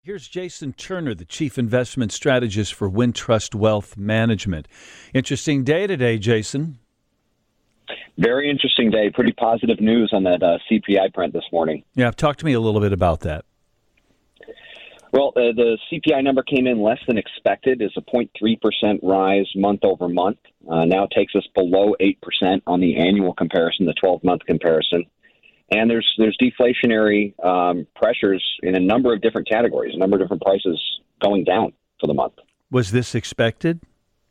Here's Jason Turner, the Chief Investment Strategist for Wintrust Wealth Management. Interesting day today, Jason. Very interesting day. Pretty positive news on that CPI print this morning. Yeah, talk to me a little bit about that. Well, the CPI number came in less than expected. It's a 0.3% rise month over month. Now takes us below 8% on the annual comparison, the 12-month comparison. And there's deflationary pressures in a number of different categories, a number of different prices going down for the month. Was this expected?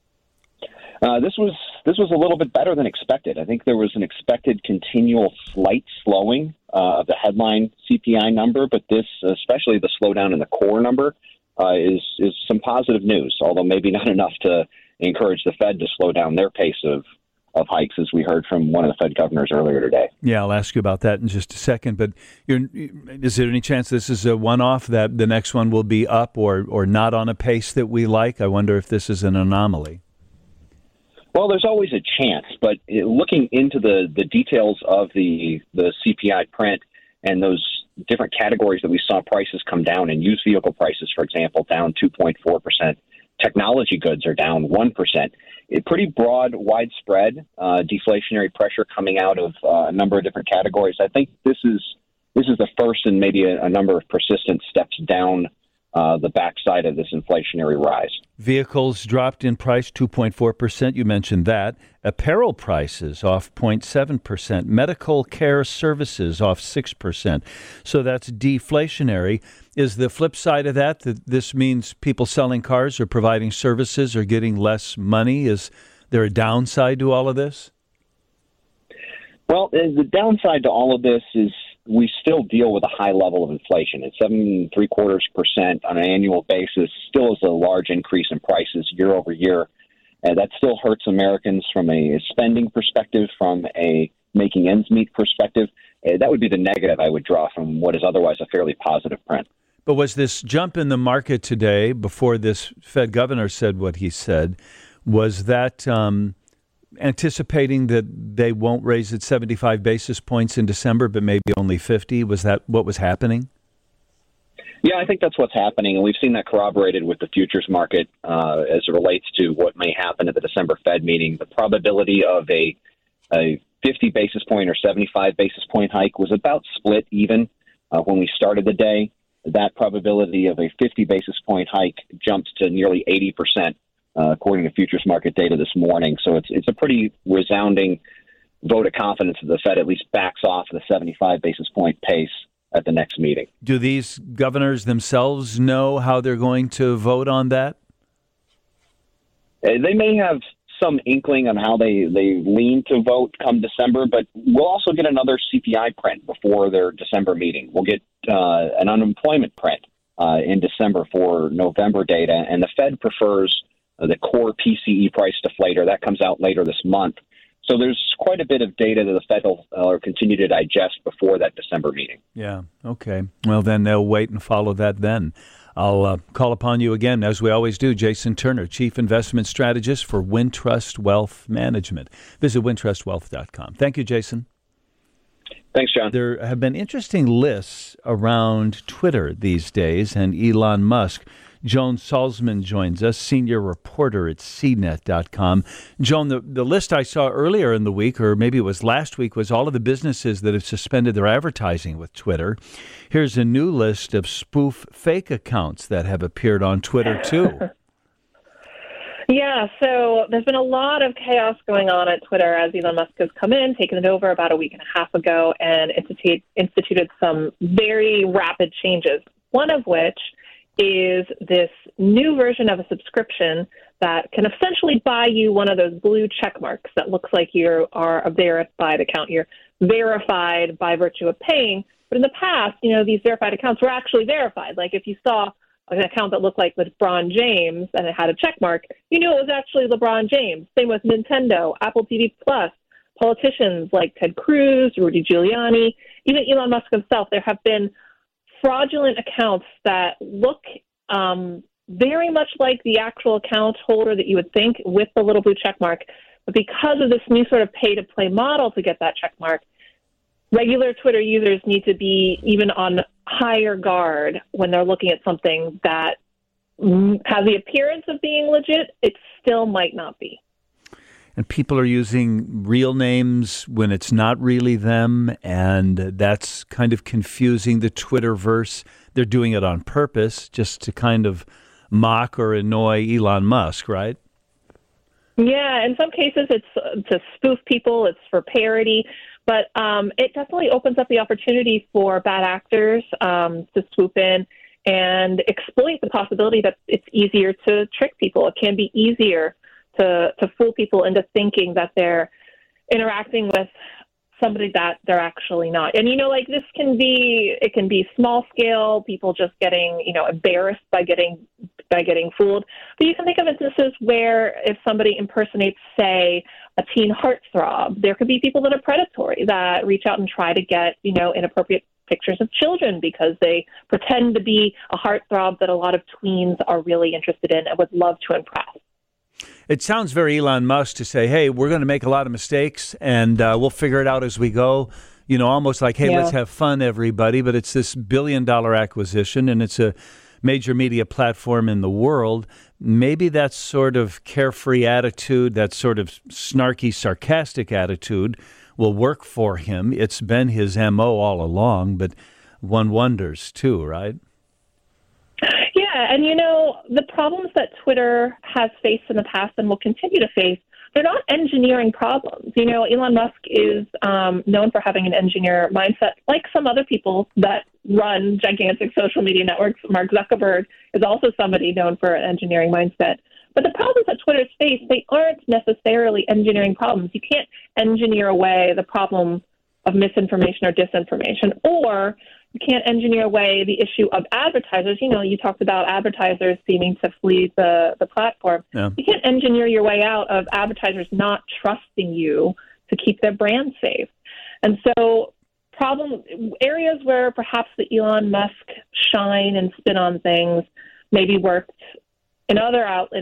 This was a little bit better than expected. I think there was an expected continual slight slowing of the headline CPI number, but this, especially the slowdown in the core number, is some positive news, although maybe not enough to encourage the Fed to slow down their pace of hikes, as we heard from one of the Fed governors earlier today. Yeah, I'll ask you about that in just a second. But is there any chance this is a one-off, that the next one will be up or not on a pace that we like? I wonder if this is an anomaly. Well, there's always a chance, but looking into the details of the CPI print and those different categories that we saw prices come down in, used vehicle prices, for example, down 2.4%. Technology goods are down 1%. Pretty broad, widespread deflationary pressure coming out of a number of different categories. I think this is the first in maybe a number of persistent steps down the backside of this inflationary rise. Vehicles dropped in price 2.4%. You mentioned that. Apparel prices off 0.7%. Medical care services off 6%. So that's deflationary. Is the flip side of that this means people selling cars or providing services are getting less money? Is there a downside to all of this? Well, the downside to all of this is we still deal with a high level of inflation. At 7.75% on an annual basis, still is a large increase in prices year over year. And that still hurts Americans from a spending perspective, from a making ends meet perspective. That would be the negative I would draw from what is otherwise a fairly positive print. But was this jump in the market today, before this Fed governor said what he said, was that anticipating that they won't raise it 75 basis points in December, but maybe only 50? Was that what was happening? Yeah, I think that's what's happening, and we've seen that corroborated with the futures market as it relates to what may happen at the December Fed meeting. The probability of a 50 basis point or 75 basis point hike was about split even when we started the day. That probability of a 50 basis point hike jumps to nearly 80%. According to futures market data this morning. So it's a pretty resounding vote of confidence that the Fed at least backs off the 75 basis point pace at the next meeting. Do these governors themselves know how they're going to vote on that? They may have some inkling on how they lean to vote come December, but we'll also get another CPI print before their December meeting. We'll get an unemployment print in December for November data, and the Fed prefers the core PCE price deflator. That comes out later this month. So there's quite a bit of data that the Fed will continue to digest before that December meeting. Yeah, okay. Well, then they'll wait and follow that then. I'll call upon you again, as we always do. Jason Turner, Chief Investment Strategist for Wintrust Wealth Management. Visit wintrustwealth.com. Thank you, Jason. Thanks, John. There have been interesting lists around Twitter these days and Elon Musk. Joan Salzman joins us, senior reporter at CNET.com. Joan, the list I saw earlier in the week, or maybe it was last week, was all of the businesses that have suspended their advertising with Twitter. Here's a new list of spoof fake accounts that have appeared on Twitter, too. Yeah, so there's been a lot of chaos going on at Twitter as Elon Musk has come in, taken it over about a week and a half ago, and instituted some very rapid changes, one of which is this new version of a subscription that can essentially buy you one of those blue check marks that looks like you are a verified account. You're verified by virtue of paying. But in the past, these verified accounts were actually verified. Like if you saw an account that looked like LeBron James and it had a check mark, you knew it was actually LeBron James. Same with Nintendo, Apple TV Plus, politicians like Ted Cruz, Rudy Giuliani, even Elon Musk himself. There have been fraudulent accounts that look very much like the actual account holder that you would think with the little blue check mark. But because of this new sort of pay-to-play model to get that check mark, regular Twitter users need to be even on higher guard when they're looking at something that has the appearance of being legit. It still might not be. And people are using real names when it's not really them, and that's kind of confusing the Twitterverse. They're doing it on purpose just to kind of mock or annoy Elon Musk, right? Yeah, in some cases it's to spoof people, it's for parody, but it definitely opens up the opportunity for bad actors to swoop in and exploit the possibility that it's easier to trick people. It can be easier to fool people into thinking that they're interacting with somebody that they're actually not. And, like this can be small scale, people just getting, embarrassed by getting fooled. But you can think of instances where if somebody impersonates, say, a teen heartthrob, there could be people that are predatory that reach out and try to get, inappropriate pictures of children because they pretend to be a heartthrob that a lot of tweens are really interested in and would love to impress. It sounds very Elon Musk to say, hey, we're going to make a lot of mistakes and we'll figure it out as we go. Almost like, hey, let's have fun, everybody. But it's this billion-dollar acquisition and it's a major media platform in the world. Maybe that sort of carefree attitude, that sort of snarky, sarcastic attitude will work for him. It's been his MO all along, but one wonders too, right? Yeah, and the problems that Twitter has faced in the past and will continue to face, they're not engineering problems. Elon Musk is known for having an engineer mindset, like some other people that run gigantic social media networks. Mark Zuckerberg is also somebody known for an engineering mindset. But the problems that Twitter's face, they aren't necessarily engineering problems. You can't engineer away the problem of misinformation or disinformation, or you can't engineer away the issue of advertisers. You talked about advertisers seeming to flee the platform. Yeah. You can't engineer your way out of advertisers not trusting you to keep their brand safe. And so areas where perhaps the Elon Musk shine and spin on things maybe worked in other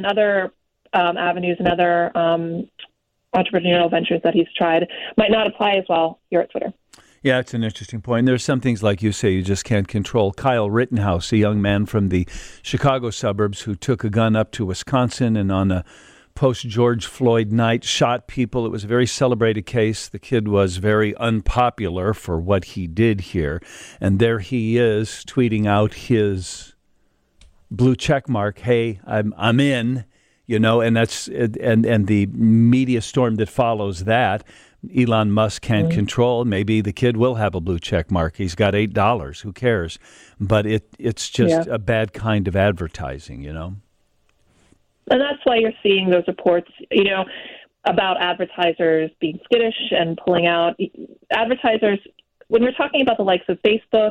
avenues and other entrepreneurial ventures that he's tried might not apply as well here at Twitter. Yeah, it's an interesting point. There's some things, like you say, you just can't control. Kyle Rittenhouse, a young man from the Chicago suburbs who took a gun up to Wisconsin and on a post-George Floyd night shot people. It was a very celebrated case. The kid was very unpopular for what he did here. And there he is tweeting out his blue check mark, hey, I'm in, and that's and the media storm that follows that. Elon Musk can't control. Maybe the kid will have a blue check mark. He's got $8. Who cares? But it's just a bad kind of advertising, And that's why you're seeing those reports, about advertisers being skittish and pulling out. Advertisers, when you're talking about the likes of Facebook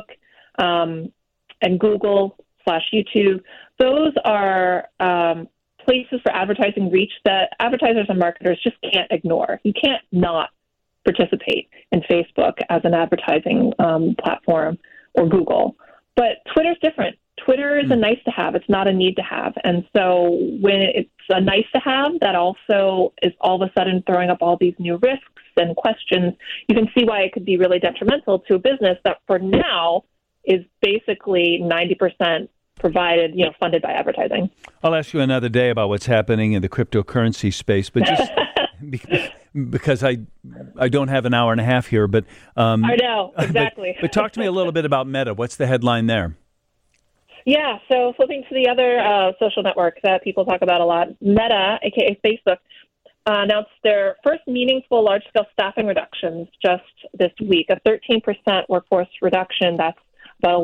and Google/YouTube, those are places for advertising reach that advertisers and marketers just can't ignore. You can't not participate in Facebook as an advertising platform or Google. But Twitter's different. Twitter is a nice to have. It's not a need to have. And so when it's a nice to have, that also is all of a sudden throwing up all these new risks and questions. You can see why it could be really detrimental to a business that for now is basically 90% provided, funded by advertising. I'll ask you another day about what's happening in the cryptocurrency space, but just because I don't have an hour and a half here. But I know, exactly. But talk to me a little bit about Meta. What's the headline there? Yeah, so flipping to the other social network that people talk about a lot, Meta, a.k.a. Facebook, announced their first meaningful large-scale staffing reductions just this week, a 13% workforce reduction. That's about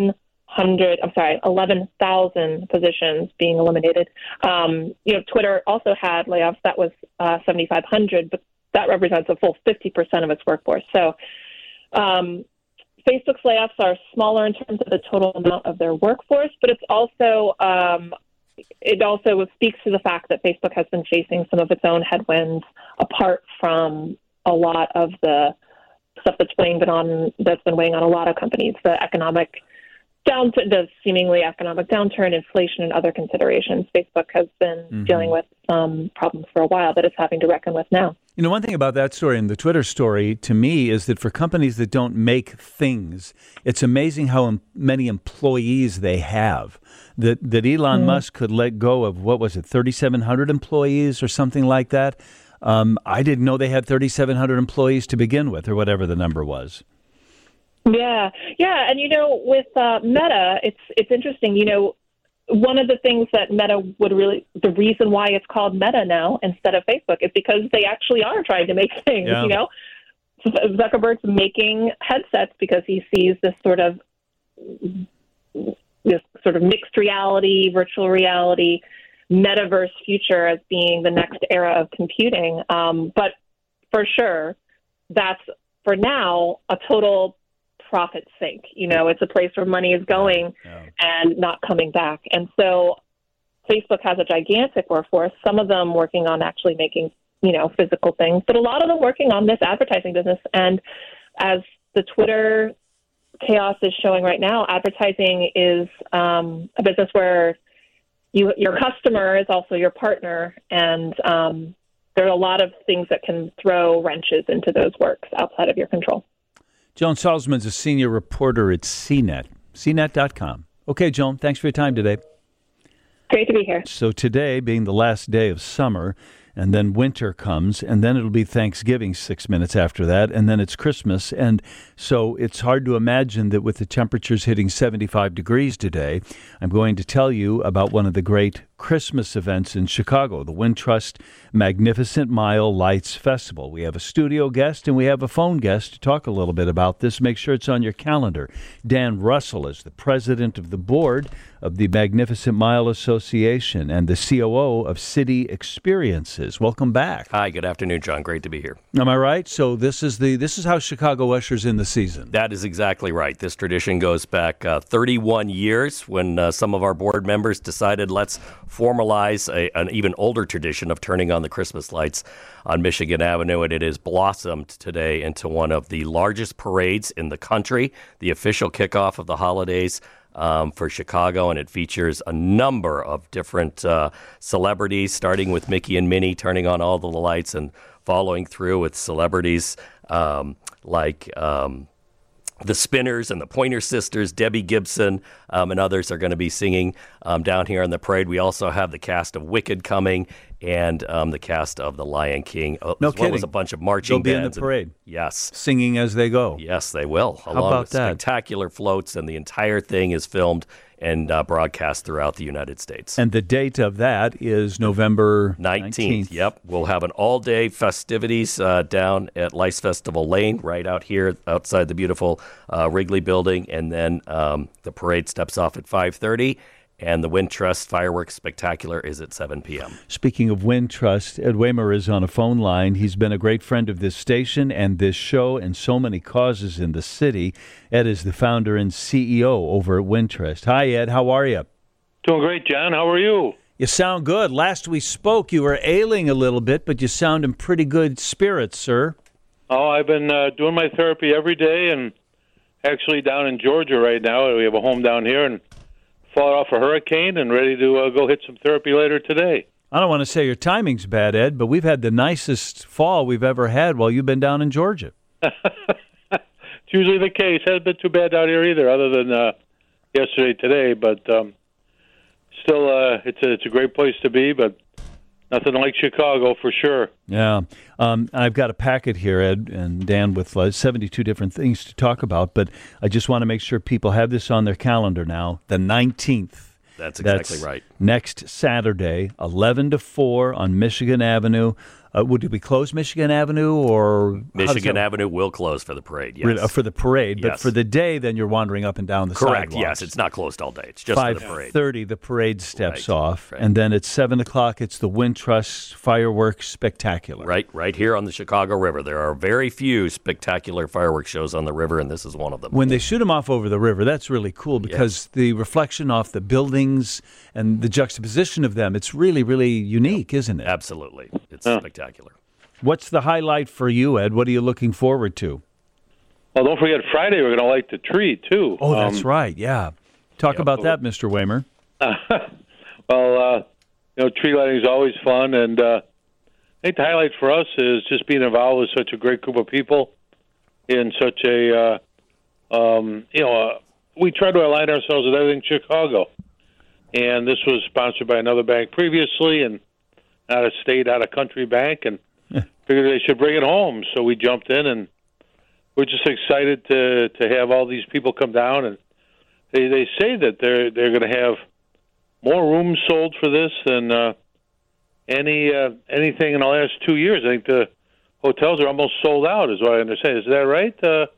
11,000 positions being eliminated. Twitter also had layoffs. That was 7,500, but that represents a full 50% of its workforce. So Facebook's layoffs are smaller in terms of the total amount of their workforce, but it also speaks to the fact that Facebook has been facing some of its own headwinds apart from a lot of the stuff that's been weighing on a lot of companies, the seemingly economic downturn, inflation, and other considerations. Facebook has been dealing with some problems for a while that it's having to reckon with now. You know, one thing about that story and the Twitter story to me is that for companies that don't make things, it's amazing how many employees they have. That Elon Musk could let go of, 3,700 employees or something like that. I didn't know they had 3,700 employees to begin with, or whatever the number was. Yeah. And, with Meta, it's interesting. One of the things that Meta the reason why it's called Meta now instead of Facebook is because they actually are trying to make things, Zuckerberg's making headsets because he sees this sort of mixed reality, virtual reality, metaverse future as being the next era of computing. But for sure, that's, for now, a total profit sink. It's a place where money is going and not coming back. And so Facebook has a gigantic workforce, some of them working on actually making, physical things, but a lot of them working on this advertising business. And as the Twitter chaos is showing right now, advertising is a business where your customer is also your partner. And there are a lot of things that can throw wrenches into those works outside of your control. Joan Salzman's a senior reporter at CNET, cnet.com. Okay, Joan, thanks for your time today. Great to be here. So today being the last day of summer, and then winter comes, and then it'll be Thanksgiving 6 minutes after that, and then it's Christmas. And so it's hard to imagine that with the temperatures hitting 75 degrees today, I'm going to tell you about one of the great Christmas events in Chicago, the Wintrust Magnificent Mile Lights Festival. We have a studio guest and we have a phone guest to talk a little bit about this. Make sure it's on your calendar. Dan Russell is the president of the board of the Magnificent Mile Association and the COO of City Experiences. Welcome back. Hi, good afternoon, John. Great to be here. Am I right? So this is how Chicago ushers in the season. That is exactly right. This tradition goes back 31 years when some of our board members decided let's formalize an even older tradition of turning on the Christmas lights on Michigan Avenue, and it has blossomed today into one of the largest parades in the country, the official kickoff of the holidays for Chicago, and it features a number of different celebrities, starting with Mickey and Minnie turning on all the lights and following through with celebrities like the Spinners and the Pointer Sisters, Debbie Gibson, and others are going to be singing down here on the parade. We also have the cast of Wicked coming and the cast of The Lion King. No as kidding. well as a bunch of marching They'll be bands. in the parade. Yes. Singing as they go. Yes, they will. How about with that? Spectacular floats, and the entire thing is filmed and broadcast throughout the United States. And the date of that is November 19th. Yep. We'll have an all-day festivities down at Lice Festival Lane, right out here outside the beautiful Wrigley building. And then the parade steps off at 5:30. And the Wintrust Fireworks Spectacular is at 7 p.m. Speaking of Wintrust, Ed Waymer is on a phone line. He's been a great friend of this station and this show and so many causes in the city. Ed is the founder and CEO over at Wintrust. Hi, Ed. How are you? Doing great, John. How are you? You sound good. Last we spoke, you were ailing a little bit, but you sound in pretty good spirits, sir. Oh, I've been doing my therapy every day, and actually down in Georgia right now. We have a home down here, and fought off a hurricane and ready to go hit some therapy later today. I don't want to say your timing's bad, Ed, but we've had the nicest fall we've ever had while you've been down in Georgia. It's usually the case. Hasn't been too bad out here either, other than yesterday, today. But still, it's a great place to be, but nothing like Chicago for sure. Yeah. I've got a packet here, Ed and Dan, with 72 different things to talk about, but I just want to make sure people have this on their calendar now, the 19th. That's exactly right. Next Saturday, 11 to 4 on Michigan Avenue. Would we close Michigan Avenue or Michigan Avenue will close for the parade? Yes, for the parade, but yes. for the day, then you're wandering up and down the Correct. sidewalks. Yes, it's not closed all day. It's just for the parade. 5:30, the parade steps Right, off, right. and then at 7:00, it's the Wintrust Fireworks Spectacular. Right here on the Chicago River. There are very few spectacular fireworks shows on the river, and this is one of them. When they shoot them off over the river, that's really cool because the reflection off the buildings and the juxtaposition of them, it's really, really unique, isn't it? Absolutely. It's spectacular. What's the highlight for you, Ed? What are you looking forward to? Well, don't forget Friday we're going to light the tree too. Oh, that's right. Yeah. Talk about that, Mr. Waymer. Well, tree lighting is always fun, and think the highlight for us is just being involved with such a great group of people in such a, we try to align ourselves with everything Chicago. And this was sponsored by another bank previously, and not a state, out of country bank, and figured they should bring it home. So we jumped in, and we're just excited to have all these people come down. And they say that they're going to have more rooms sold for this than anything in the last 2 years. I think the hotels are almost sold out, is what I understand. Is that right?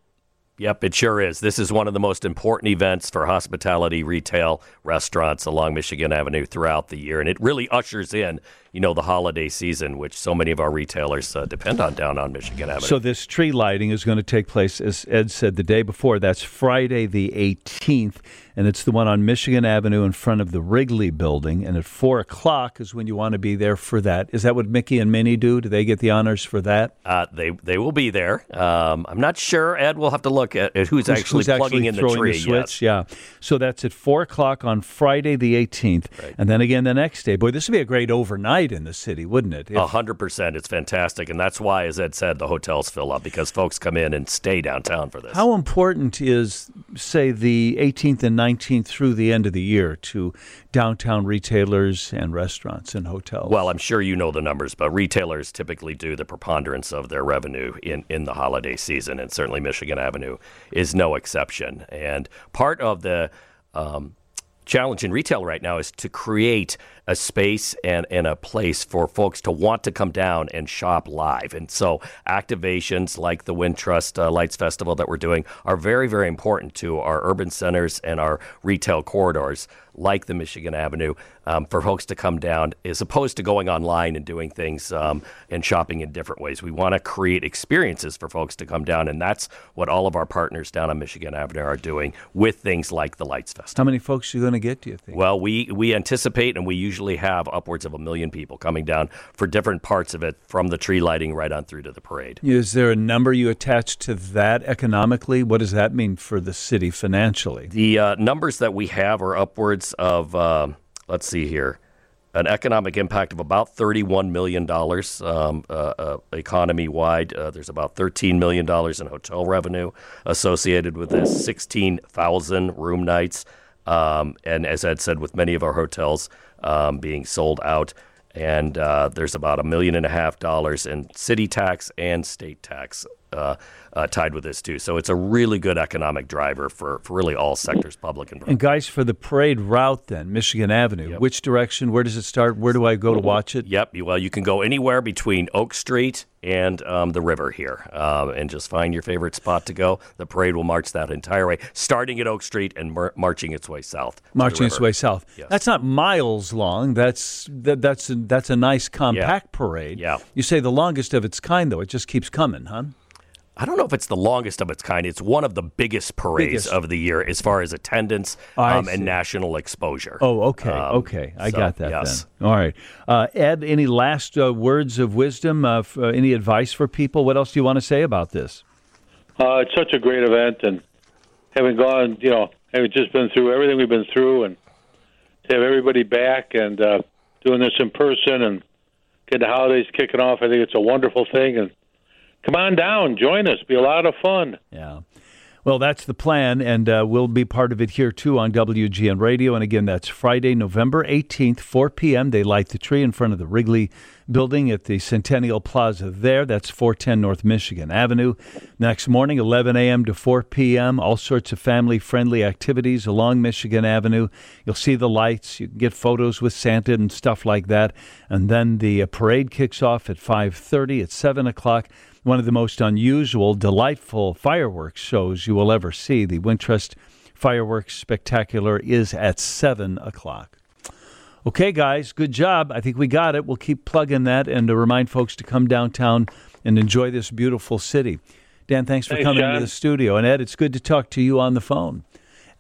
Yep, it sure is. This is one of the most important events for hospitality, retail, restaurants along Michigan Avenue throughout the year. And it really ushers in, the holiday season, which so many of our retailers depend on down on Michigan Avenue. So this tree lighting is going to take place, as Ed said, the day before. That's Friday the 18th, and it's the one on Michigan Avenue in front of the Wrigley Building. And at 4 o'clock is when you want to be there for that. Is that what Mickey and Minnie do? Do they get the honors for that? They will be there. I'm not sure, Ed. We'll have to look at who's actually plugging in the tree. The switch, yeah. So that's at 4 o'clock on Friday the 18th. Right. And then again the next day. Boy, this would be a great overnight in the city, wouldn't it? 100%. It's fantastic. And that's why, as Ed said, the hotels fill up, because folks come in and stay downtown for this. How important is, say, the 18th and 19th through the end of the year to downtown retailers and restaurants and hotels? Well, I'm sure you know the numbers, but retailers typically do the preponderance of their revenue in the holiday season, and certainly Michigan Avenue is no exception. And part of the challenge in retail right now is to create a space and a place for folks to want to come down and shop live. And so activations like the Wintrust Lights Festival that we're doing are very, very important to our urban centers and our retail corridors like the Michigan Avenue for folks to come down, as opposed to going online and doing things and shopping in different ways. We want to create experiences for folks to come down, and that's what all of our partners down on Michigan Avenue are doing with things like the Lights Festival. How many folks are you going to get, do you think? Well, we anticipate, and we usually have upwards of 1 million people coming down for different parts of it, from the tree lighting right on through to the parade. Is there a number you attach to that economically? What does that mean for the city financially? The numbers that we have are upwards of, let's see here, an economic impact of about $31 million economy-wide. There's about $13 million in hotel revenue associated with this, 16,000 room nights. And as Ed said, with many of our hotels being sold out, and there's about $1.5 million in city tax and state tax tied with this too. So it's a really good economic driver for really all sectors, public and private. And guys, for the parade route then, Michigan Avenue, Yep. Which direction, where does it start? Where do I go to watch it? Yep. Well, you can go anywhere between Oak Street and the river here, and just find your favorite spot to go. The parade will march that entire way, starting at Oak Street and marching its way south. Marching its way south. Yes. That's not miles long. That's a nice compact parade. Yeah. You say the longest of its kind, though. It just keeps coming, huh? I don't know if it's the longest of its kind. It's one of the biggest parades of the year as far as attendance and national exposure. Oh, okay. Okay. I got that yes. then. All right. Ed, any last words of wisdom, any advice for people? What else do you want to say about this? It's such a great event, and having gone, having just been through everything we've been through, and to have everybody back and doing this in person and get the holidays kicking off, I think it's a wonderful thing. And come on down, join us. Be a lot of fun. Yeah. Well, that's the plan, and we'll be part of it here, too, on WGN Radio. And again, that's Friday, November 18th, 4 p.m. They light the tree in front of the Wrigley Building at the Centennial Plaza there. That's 410 North Michigan Avenue. Next morning, 11 a.m. to 4 p.m., all sorts of family-friendly activities along Michigan Avenue. You'll see the lights. You can get photos with Santa and stuff like that. And then the parade kicks off at 5:30 at 7 o'clock. One of the most unusual, delightful fireworks shows you will ever see. The Wintrust Fireworks Spectacular is at 7 o'clock. Okay, guys, good job. I think we got it. We'll keep plugging that and to remind folks to come downtown and enjoy this beautiful city. Dan, thanks for coming John. into the studio. And Ed, it's good to talk to you on the phone.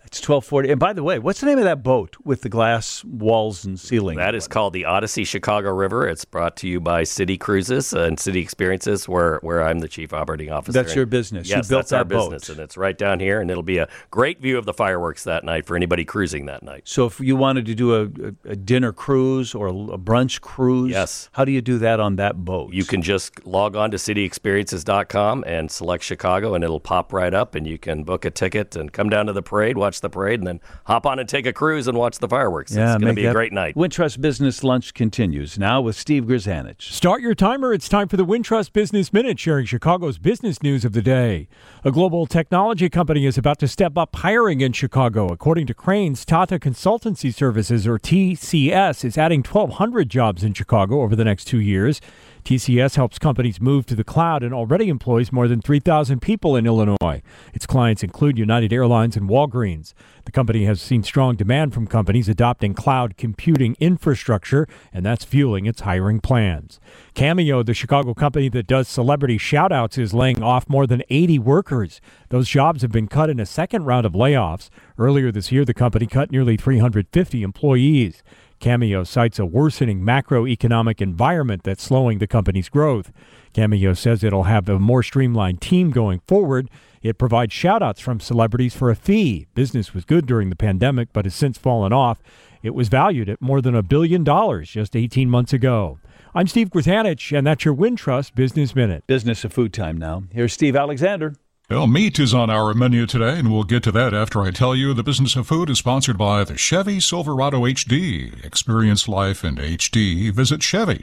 It's 12:40. And by the way, what's the name of that boat with the glass walls and ceiling? That is called the Odyssey Chicago River. It's brought to you by City Cruises and City Experiences, where I'm the chief operating officer. That's your business. Yes, you built that's that our boat. business, and it's right down here, and it'll be a great view of the fireworks that night for anybody cruising that night. So if you wanted to do a dinner cruise or a brunch cruise, yes, how do you do that on that boat? You can just log on to cityexperiences.com and select Chicago, and it'll pop right up, and you can book a ticket and come down to the parade, watch the parade, and then hop on and take a cruise and watch the fireworks. It's going to be a great night. Wintrust Business Lunch continues now with Steve Grzanich. Start your timer. It's time for the Wintrust Business Minute, sharing Chicago's business news of the day. A global technology company is about to step up hiring in Chicago. According to Cranes, Tata Consultancy Services, or TCS, is adding 1,200 jobs in Chicago over the next 2 years. TCS helps companies move to the cloud and already employs more than 3,000 people in Illinois. Its clients include United Airlines and Walgreens. The company has seen strong demand from companies adopting cloud computing infrastructure, and that's fueling its hiring plans. Cameo, the Chicago company that does celebrity shout-outs, is laying off more than 80 workers. Those jobs have been cut in a second round of layoffs. Earlier this year, the company cut nearly 350 employees. Cameo cites a worsening macroeconomic environment that's slowing the company's growth. Cameo says it'll have a more streamlined team going forward. It provides shout-outs from celebrities for a fee. Business was good during the pandemic, but has since fallen off. It was valued at more than $1 billion just 18 months ago. I'm Steve Grzanich, and that's your Wintrust Business Minute. Business of food time now. Here's Steve Alexander. Well, meat is on our menu today, and we'll get to that after I tell you the Business of Food is sponsored by the Chevy Silverado HD. Experience life in HD. Visit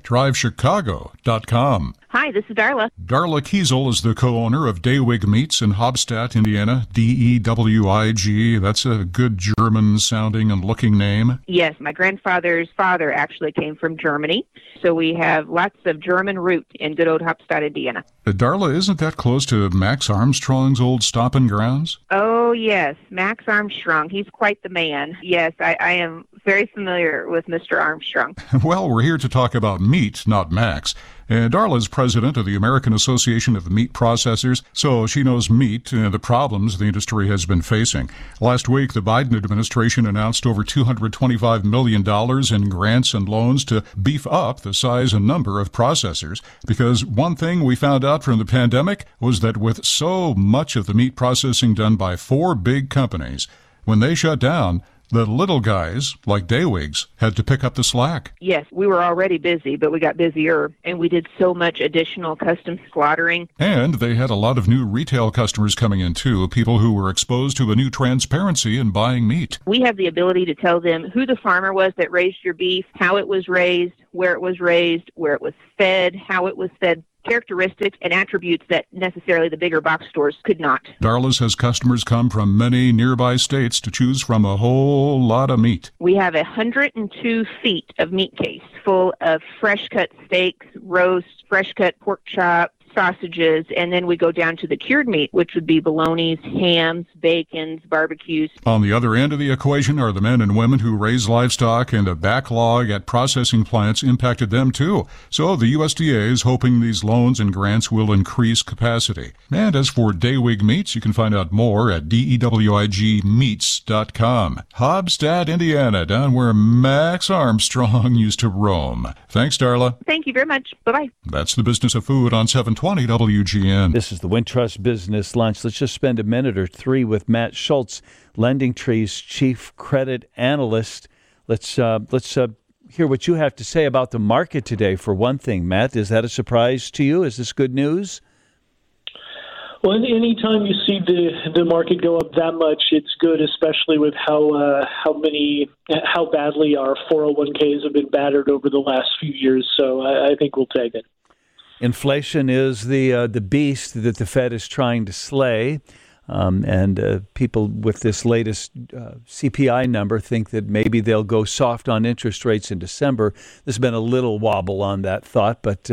ChevyDriveChicago.com. Hi, this is Darla. Darla Kiesel is the co-owner of Daywig Meats in Hobstadt, Indiana. Dewig. That's a good German-sounding and looking name. Yes, my grandfather's father actually came from Germany, so we have lots of German root in good old Hobstadt, Indiana. Darla, isn't that close to Max Armstrong's old stomping grounds? Oh, yes, Max Armstrong. He's quite the man. Yes, I am very familiar with Mr. Armstrong. Well, we're here to talk about meat, not Max. Darla is president of the American Association of Meat Processors, so she knows meat and the problems the industry has been facing. Last week, the Biden administration announced over $225 million in grants and loans to beef up the size and number of processors, because one thing we found out from the pandemic was that with so much of the meat processing done by 4 big companies, when they shut down, the little guys, like Daywigs, had to pick up the slack. Yes, we were already busy, but we got busier, and we did so much additional custom slaughtering. And they had a lot of new retail customers coming in, too, people who were exposed to a new transparency in buying meat. We have the ability to tell them who the farmer was that raised your beef, how it was raised, where it was raised, where it was fed, how it was fed, characteristics and attributes that necessarily the bigger box stores could not. Darla's has customers come from many nearby states to choose from a whole lot of meat. We have 102 feet of meat case full of fresh cut steaks, roast, fresh cut pork chop, sausages, and then we go down to the cured meat, which would be bolognas, hams, bacons, barbecues. On the other end of the equation are the men and women who raise livestock, and the backlog at processing plants impacted them too. So the USDA is hoping these loans and grants will increase capacity. And as for Daywig Meats, you can find out more at dewigmeats.com. Hobstadt, Indiana, down where Max Armstrong used to roam. Thanks, Darla. Thank you very much. Bye-bye. That's the Business of Food on 720 WGN. This is the Wintrust Business Lunch. Let's just spend a minute or three with Matt Schultz, LendingTree's chief credit analyst. Let's hear what you have to say about the market today. For one thing, Matt, is that a surprise to you? Is this good news? Well, anytime you see the market go up that much, it's good, especially with how badly our 401ks have been battered over the last few years. So I think we'll take it. Inflation is the beast that the Fed is trying to slay, and people with this latest CPI number think that maybe they'll go soft on interest rates in December. There's been a little wobble on that thought, but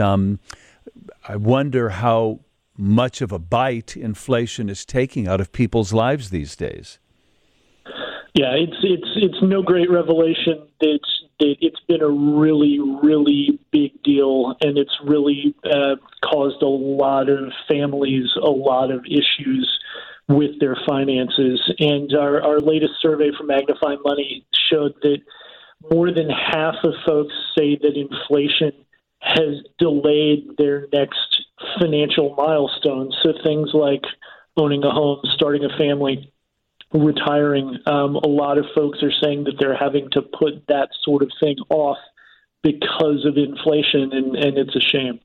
I wonder how much of a bite inflation is taking out of people's lives these days. Yeah, it's no great revelation. It's been a really, really big deal, and it's really caused a lot of families a lot of issues. with their finances. And our latest survey from Magnify Money showed that more than half of folks say that inflation has delayed their next financial milestones. So things like owning a home, starting a family, retiring. A lot of folks are saying that they're having to put that sort of thing off because of inflation, and it's a shame.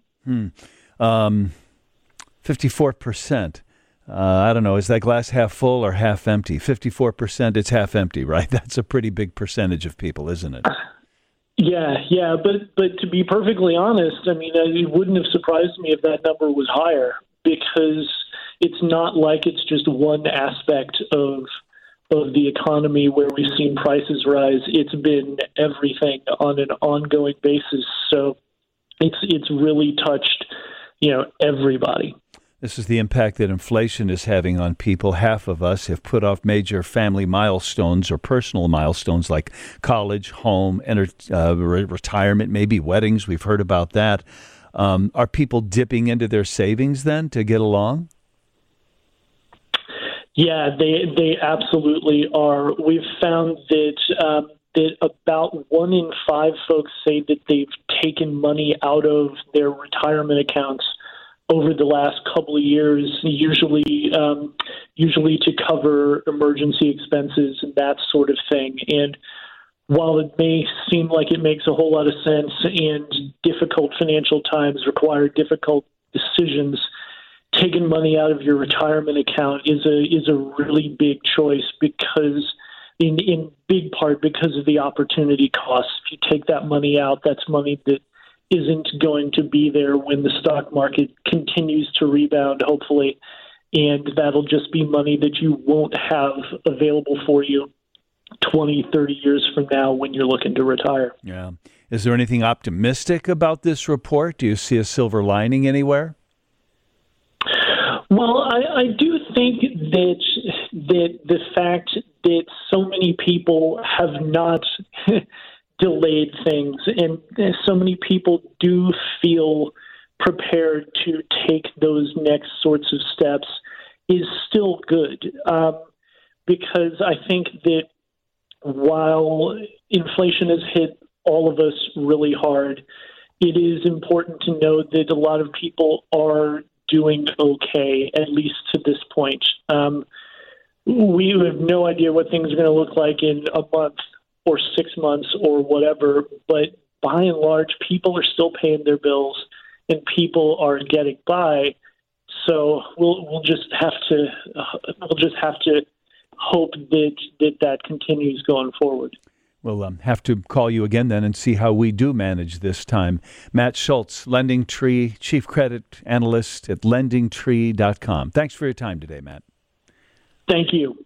54%. I don't know, is that glass half full or half empty? 54%, it's half empty, right? That's a pretty big percentage of people, isn't it? Yeah, but to be perfectly honest, I mean, it wouldn't have surprised me if that number was higher, because it's not like it's just one aspect of the economy where we've seen prices rise. It's been everything on an ongoing basis. So it's really touched, everybody. This is the impact that inflation is having on people. Half of us have put off major family milestones or personal milestones like college, home, retirement, maybe weddings. We've heard about that. Are people dipping into their savings then to get along? Yeah, they absolutely are. We've found that about 1 in 5 folks say that they've taken money out of their retirement accounts over the last couple of years, usually to cover emergency expenses and that sort of thing. And while it may seem like it makes a whole lot of sense and difficult financial times require difficult decisions, taking money out of your retirement account is a really big choice, because in big part because of the opportunity costs. If you take that money out, that's money that isn't going to be there when the stock market continues to rebound, hopefully, and that'll just be money that you won't have available for you 20, 30 years from now when you're looking to retire. Yeah. Is there anything optimistic about this report? Do you see a silver lining anywhere? Well, I do think that the fact that so many people have not delayed things, and so many people do feel prepared to take those next sorts of steps, is still good. Because I think that while inflation has hit all of us really hard, it is important to know that a lot of people are doing okay, at least to this point. We have no idea what things are going to look like in a month or 6 months or whatever, but by and large, people are still paying their bills and people are getting by. So we'll just have to hope that continues going forward. We'll have to call you again then and see how we do manage this time. Matt Schultz, LendingTree, Chief Credit Analyst at LendingTree.com. Thanks for your time today, Matt. Thank you.